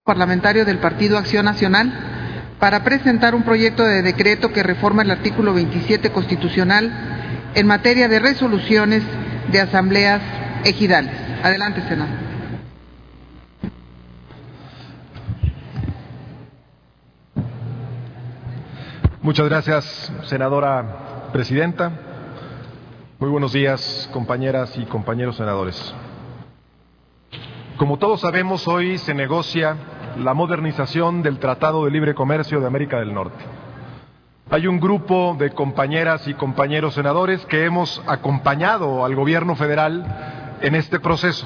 Parlamentario del Partido Acción Nacional para presentar un proyecto de decreto que reforma el artículo 27 constitucional en materia de resoluciones de asambleas ejidales. Adelante, senador. Muchas gracias, senadora presidenta. Muy buenos días, compañeras y compañeros senadores. Como todos sabemos, hoy se negocia la modernización del Tratado de Libre Comercio de América del Norte. Hay un grupo de compañeras y compañeros senadores que hemos acompañado al gobierno federal en este proceso.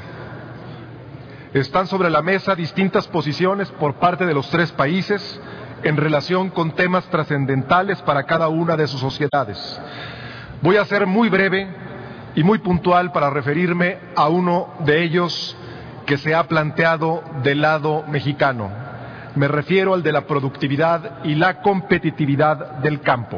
Están sobre la mesa distintas posiciones por parte de los tres países en relación con temas trascendentales para cada una de sus sociedades. Voy a ser muy breve y muy puntual para referirme a uno de ellos que se ha planteado del lado mexicano. Me refiero al de la productividad y la competitividad del campo.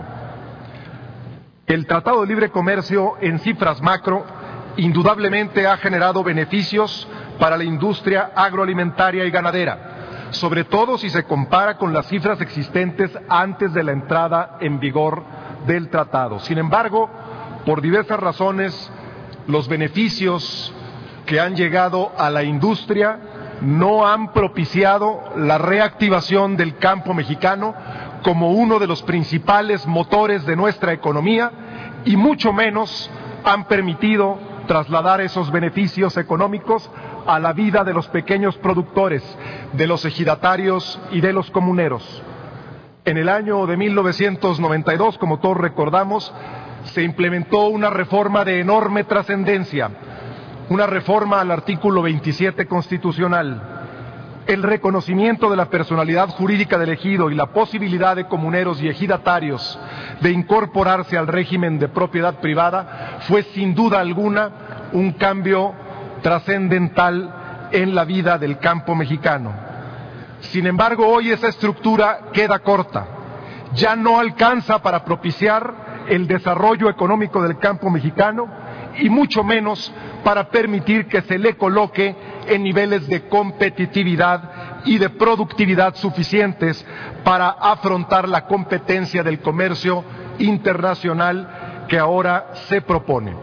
El Tratado de Libre Comercio, en cifras macro, indudablemente ha generado beneficios para la industria agroalimentaria y ganadera, sobre todo si se compara con las cifras existentes antes de la entrada en vigor del tratado. Sin embargo, por diversas razones, los beneficios que han llegado a la industria no han propiciado la reactivación del campo mexicano como uno de los principales motores de nuestra economía y mucho menos han permitido trasladar esos beneficios económicos a la vida de los pequeños productores, de los ejidatarios y de los comuneros. En el año de 1992, como todos recordamos, se implementó una reforma de enorme trascendencia, una reforma al artículo 27 constitucional, el reconocimiento de la personalidad jurídica del ejido y la posibilidad de comuneros y ejidatarios de incorporarse al régimen de propiedad privada fue sin duda alguna un cambio trascendental en la vida del campo mexicano. Sin embargo, hoy esa estructura queda corta, ya no alcanza para propiciar el desarrollo económico del campo mexicano y mucho menos para permitir que se le coloque en niveles de competitividad y de productividad suficientes para afrontar la competencia del comercio internacional que ahora se propone.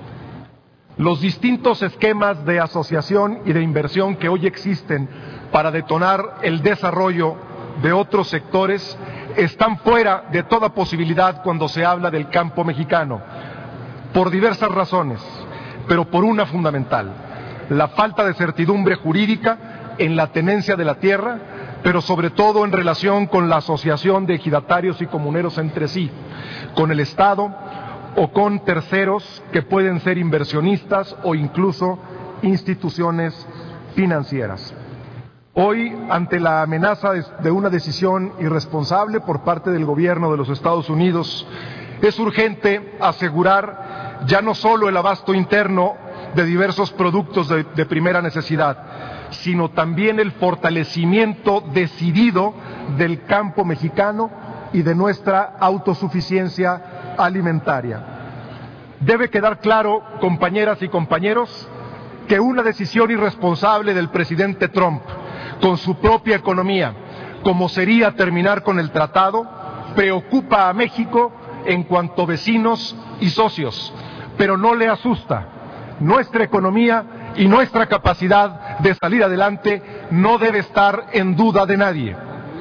Los distintos esquemas de asociación y de inversión que hoy existen para detonar el desarrollo de otros sectores están fuera de toda posibilidad cuando se habla del campo mexicano, por diversas razones, pero por una fundamental: la falta de certidumbre jurídica en la tenencia de la tierra, pero sobre todo en relación con la asociación de ejidatarios y comuneros entre sí, con el Estado o con terceros que pueden ser inversionistas o incluso instituciones financieras. Hoy, ante la amenaza de una decisión irresponsable por parte del gobierno de los Estados Unidos, es urgente asegurar ya no solo el abasto interno de diversos productos de primera necesidad, sino también el fortalecimiento decidido del campo mexicano y de nuestra autosuficiencia alimentaria. Debe quedar claro, compañeras y compañeros, que una decisión irresponsable del presidente Trump con su propia economía, como sería terminar con el tratado, preocupa a México en cuanto vecinos y socios, pero no le asusta. Nuestra economía y nuestra capacidad de salir adelante no debe estar en duda de nadie.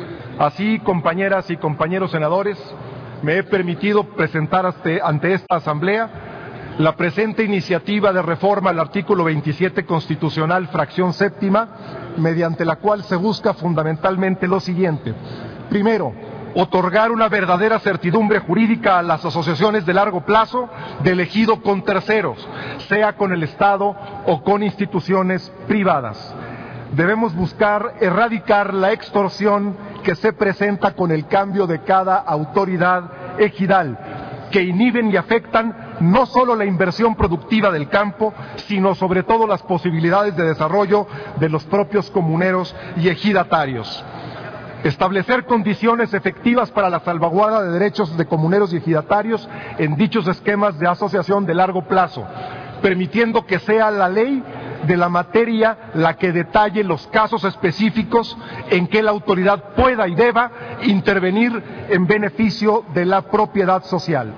Así, compañeras y compañeros senadores, me he permitido presentar ante esta Asamblea la presente iniciativa de reforma al artículo 27 constitucional, fracción séptima, mediante la cual se busca fundamentalmente lo siguiente. Primero, otorgar una verdadera certidumbre jurídica a las asociaciones de largo plazo del ejido con terceros, sea con el Estado o con instituciones privadas. Debemos buscar erradicar la extorsión que se presenta con el cambio de cada autoridad ejidal, que inhiben y afectan no solo la inversión productiva del campo, sino sobre todo las posibilidades de desarrollo de los propios comuneros y ejidatarios. Establecer condiciones efectivas para la salvaguarda de derechos de comuneros y ejidatarios en dichos esquemas de asociación de largo plazo, permitiendo que sea la ley de la materia la que detalle los casos específicos en que la autoridad pueda y deba intervenir en beneficio de la propiedad social.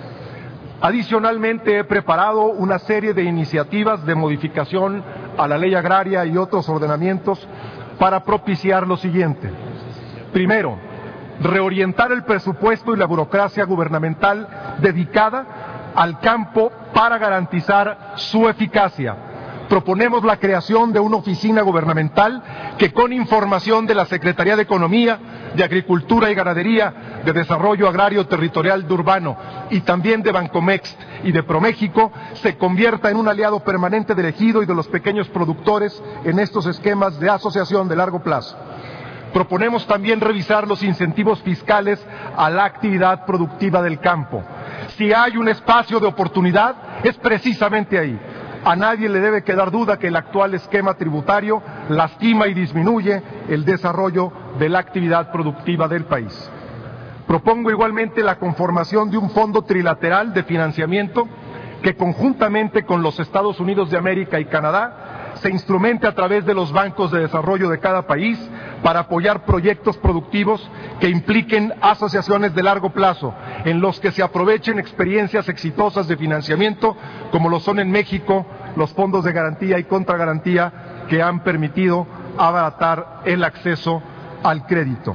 Adicionalmente, he preparado una serie de iniciativas de modificación a la ley agraria y otros ordenamientos para propiciar lo siguiente. Primero, reorientar el presupuesto y la burocracia gubernamental dedicada al campo para garantizar su eficacia. Proponemos la creación de una oficina gubernamental que, con información de la Secretaría de Economía, de Agricultura y Ganadería, de Desarrollo Agrario Territorial de Urbano y también de Bancomext y de ProMéxico, se convierta en un aliado permanente del ejido y de los pequeños productores en estos esquemas de asociación de largo plazo. Proponemos también revisar los incentivos fiscales a la actividad productiva del campo. Si hay un espacio de oportunidad, es precisamente ahí. A nadie le debe quedar duda que el actual esquema tributario lastima y disminuye el desarrollo de la actividad productiva del país. Propongo igualmente la conformación de un fondo trilateral de financiamiento que, conjuntamente con los Estados Unidos de América y Canadá, se instrumente a través de los bancos de desarrollo de cada país para apoyar proyectos productivos que impliquen asociaciones de largo plazo, en los que se aprovechen experiencias exitosas de financiamiento, como lo son en México los fondos de garantía y contragarantía, que han permitido abaratar el acceso al crédito.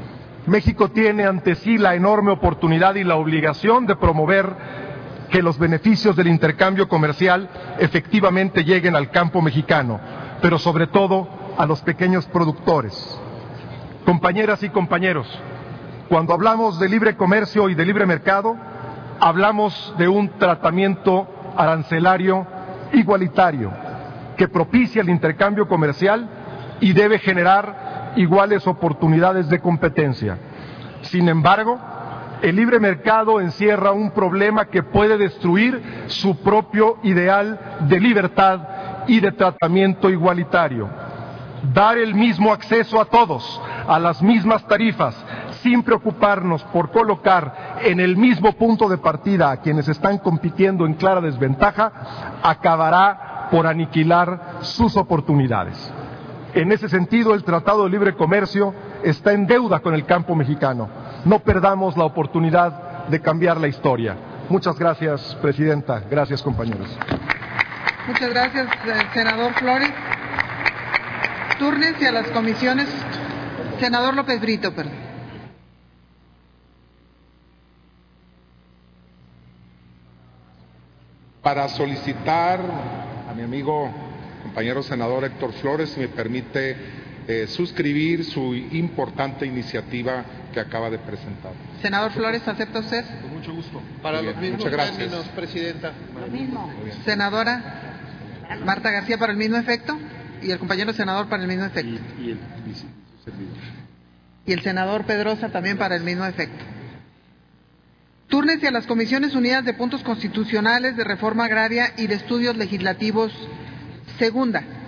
México tiene ante sí la enorme oportunidad y la obligación de promover que los beneficios del intercambio comercial efectivamente lleguen al campo mexicano, pero sobre todo a los pequeños productores. Compañeras y compañeros, cuando hablamos de libre comercio y de libre mercado, hablamos de un tratamiento arancelario igualitario que propicia el intercambio comercial y debe generar iguales oportunidades de competencia. Sin embargo, el libre mercado encierra un problema que puede destruir su propio ideal de libertad y de tratamiento igualitario. Dar el mismo acceso a todos, a las mismas tarifas, sin preocuparnos por colocar en el mismo punto de partida a quienes están compitiendo en clara desventaja, acabará por aniquilar sus oportunidades. En ese sentido, el Tratado de Libre Comercio está en deuda con el campo mexicano. No perdamos la oportunidad de cambiar la historia. Muchas gracias, Presidenta. Gracias, compañeros. Muchas gracias, senador Flores. Túrnense a las comisiones. Senador López Brito, perdón. Para solicitar a mi amigo, compañero senador Héctor Flores, si me permite suscribir su importante iniciativa que acaba de presentar. Senador Flores, ¿acepta usted? Con mucho gusto. Para los mismos términos, Presidenta. Lo mismo. Senadora Marta García, ¿para el mismo efecto? Y el compañero senador para el mismo efecto. Y el senador Pedrosa también para el mismo efecto. Túrnense a las Comisiones Unidas de Puntos Constitucionales, de Reforma Agraria y de Estudios Legislativos, segunda.